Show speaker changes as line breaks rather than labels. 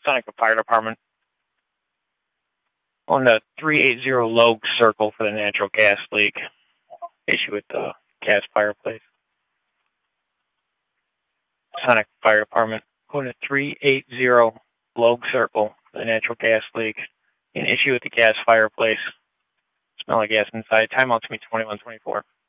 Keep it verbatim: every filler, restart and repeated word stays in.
Seneca Fire Department. On the three eighty Logue Circle for the natural gas leak. Issue with the gas fireplace. Seneca Fire Department. On the three eighty Logue Circle for the natural gas leak. An issue with the gas fireplace. Smell of gas inside. Timeout to me twenty-one twenty-four.